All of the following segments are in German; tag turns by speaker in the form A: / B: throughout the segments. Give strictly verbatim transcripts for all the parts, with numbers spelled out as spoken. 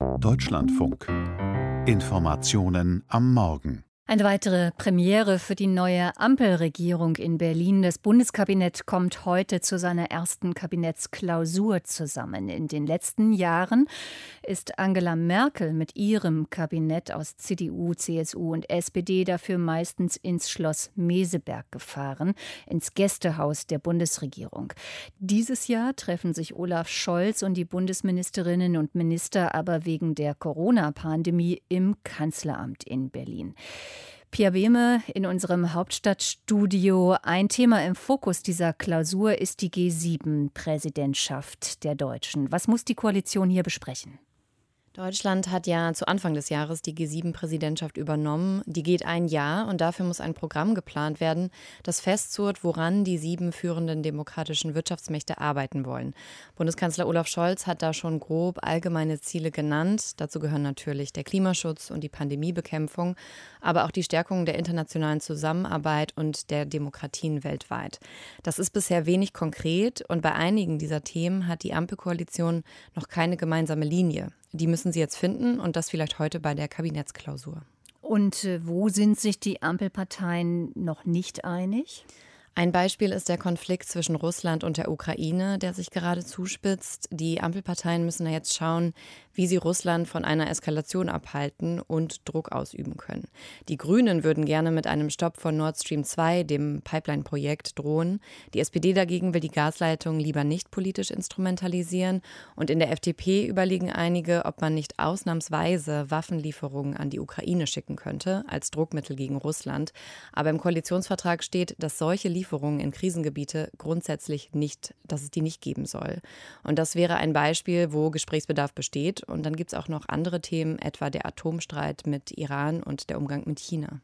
A: Deutschlandfunk. Informationen am Morgen.
B: Eine weitere Premiere für die neue Ampelregierung in Berlin. Das Bundeskabinett kommt heute zu seiner ersten Kabinettsklausur zusammen. In den letzten Jahren ist Angela Merkel mit ihrem Kabinett aus C D U, C S U und S P D dafür meistens ins Schloss Meseberg gefahren, ins Gästehaus der Bundesregierung. Dieses Jahr treffen sich Olaf Scholz und die Bundesministerinnen und Minister aber wegen der Corona-Pandemie im Kanzleramt in Berlin. Pia Behme in unserem Hauptstadtstudio. Ein Thema im Fokus dieser Klausur ist die G sieben Präsidentschaft der Deutschen. Was muss die Koalition hier besprechen?
C: Deutschland hat ja zu Anfang des Jahres die G sieben Präsidentschaft übernommen. Die geht ein Jahr und dafür muss ein Programm geplant werden, das festzurrt, woran die sieben führenden demokratischen Wirtschaftsmächte arbeiten wollen. Bundeskanzler Olaf Scholz hat da schon grob allgemeine Ziele genannt. Dazu gehören natürlich der Klimaschutz und die Pandemiebekämpfung, aber auch die Stärkung der internationalen Zusammenarbeit und der Demokratien weltweit. Das ist bisher wenig konkret und bei einigen dieser Themen hat die Ampelkoalition noch keine gemeinsame Linie. Die müssen sie jetzt finden und das vielleicht heute bei der Kabinettsklausur.
B: Und äh, wo sind sich die Ampelparteien noch nicht einig?
C: Ein Beispiel ist der Konflikt zwischen Russland und der Ukraine, der sich gerade zuspitzt. Die Ampelparteien müssen ja jetzt schauen, wie sie Russland von einer Eskalation abhalten und Druck ausüben können. Die Grünen würden gerne mit einem Stopp von Nord Stream zwei, dem Pipeline-Projekt, drohen. Die S P D dagegen will die Gasleitung lieber nicht politisch instrumentalisieren. Und in der F D P überlegen einige, ob man nicht ausnahmsweise Waffenlieferungen an die Ukraine schicken könnte, als Druckmittel gegen Russland. Aber im Koalitionsvertrag steht, dass solche Lieferungen in Krisengebiete grundsätzlich nicht, dass es die nicht geben soll. Und das wäre ein Beispiel, wo Gesprächsbedarf besteht. Und dann gibt es auch noch andere Themen, etwa der Atomstreit mit Iran und der Umgang mit China.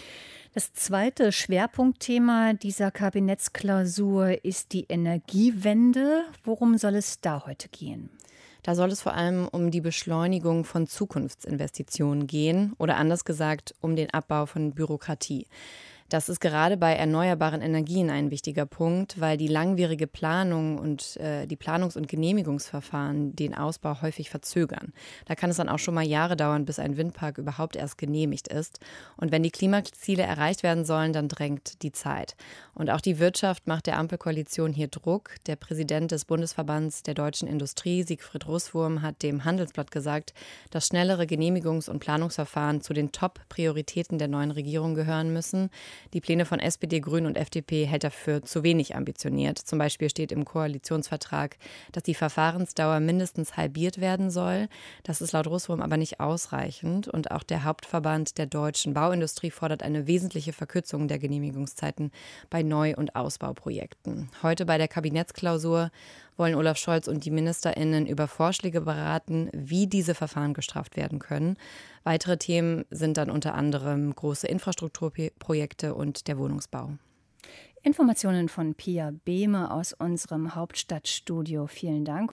B: Das zweite Schwerpunktthema dieser Kabinettsklausur ist die Energiewende. Worum soll es da heute gehen?
C: Da soll es vor allem um die Beschleunigung von Zukunftsinvestitionen gehen oder anders gesagt um den Abbau von Bürokratie. Das ist gerade bei erneuerbaren Energien ein wichtiger Punkt, weil die langwierige Planung und äh, die Planungs- und Genehmigungsverfahren den Ausbau häufig verzögern. Da kann es dann auch schon mal Jahre dauern, bis ein Windpark überhaupt erst genehmigt ist. Und wenn die Klimaziele erreicht werden sollen, dann drängt die Zeit. Und auch die Wirtschaft macht der Ampelkoalition hier Druck. Der Präsident des Bundesverbands der deutschen Industrie, Siegfried Russwurm, hat dem Handelsblatt gesagt, dass schnellere Genehmigungs- und Planungsverfahren zu den Top-Prioritäten der neuen Regierung gehören müssen. Die Pläne von S P D, Grünen und F D P hält er für zu wenig ambitioniert. Zum Beispiel steht im Koalitionsvertrag, dass die Verfahrensdauer mindestens halbiert werden soll. Das ist laut Russwurm aber nicht ausreichend. Und auch der Hauptverband der deutschen Bauindustrie fordert eine wesentliche Verkürzung der Genehmigungszeiten bei Neu- und Ausbauprojekten. Heute bei der Kabinettsklausur wollen Olaf Scholz und die MinisterInnen über Vorschläge beraten, wie diese Verfahren gestrafft werden können. Weitere Themen sind dann unter anderem große Infrastrukturprojekte und der Wohnungsbau.
B: Informationen von Pia Behme aus unserem Hauptstadtstudio. Vielen Dank.